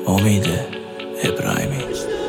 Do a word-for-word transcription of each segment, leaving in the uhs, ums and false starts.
امید ابراهیمی.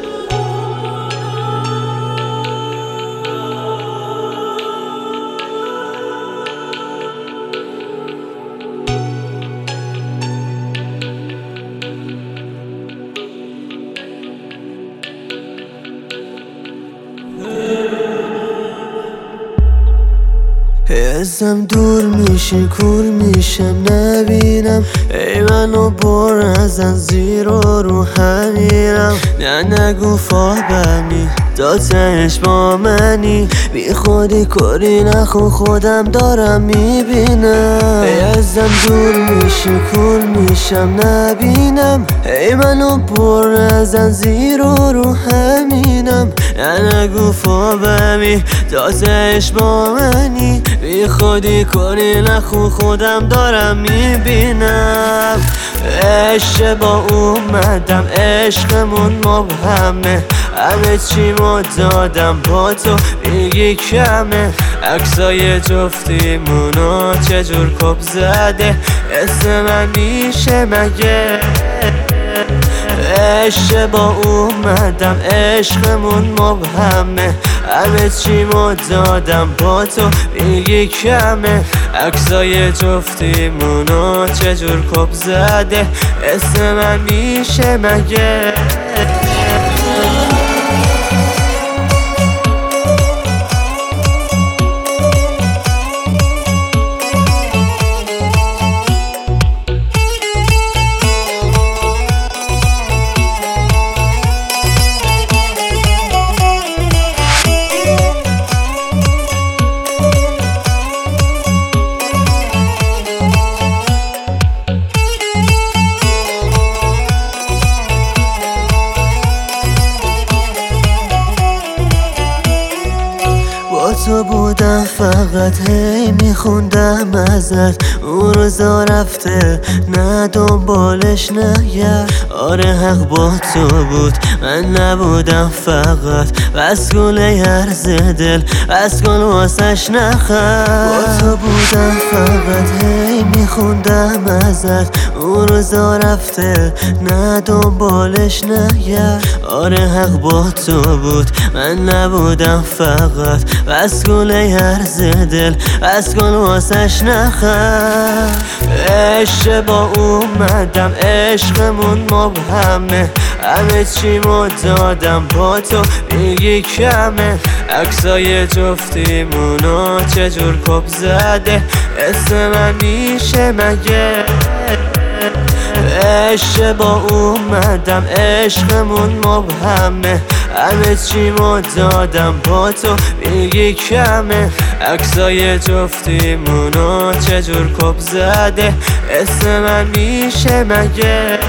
ازم دور میشی کور میشم نبینم، ای منو بر ازن زیر و رو همیرم. نه نگو فاهمی داتش با منی، بی خودی کاری نخون خودم دارم میبینم. ای ازم دور میشی کور میشم نبینم، ای منو بر ازن زیر و رو همینم. نه نگو فاهمی داتش با منی، بی خودی کاری نخون خودم دارم میبینم. عشق با اومدم عشقمون مبهمه، همه چی ما دادم با تو میگی کمه. عکسای جفتیمونو چجور کپ زده اسم من میشه مگه؟ عشق با اومدم عشقمون مبهمه، همه چی ما دادم با تو میگی کمه. عکسای جفتیمونو چجور کپ زده اسم من میشه مگه؟ تو بودم فقط هی میخوندم ازت، اون روزا رفته نه دنبالش نگرد. آره حق با تو بود من نبودم فقط، بس گله هرز دل بس گل واسش نخند. با تو بودم فقط هی میخوندم ازت، اون روزا رفته نه دنبالش نگرد. آره حق با تو بود من نبودم فقط، بس گله هرز دل بس گل واسش نخند. عشق با اومدم عشقمون مبهمه، همه چی ما دادم با تو میگی کمه. عکسای جفتیمونو چجور کپ زده اسم من میشه مگه؟ عشق با اومدم عشقمون مبهمه، همه چی ما دادم با تو میگی کمه. عکسای جفتیمونو چجور کپ زده اسم من میشه مگه؟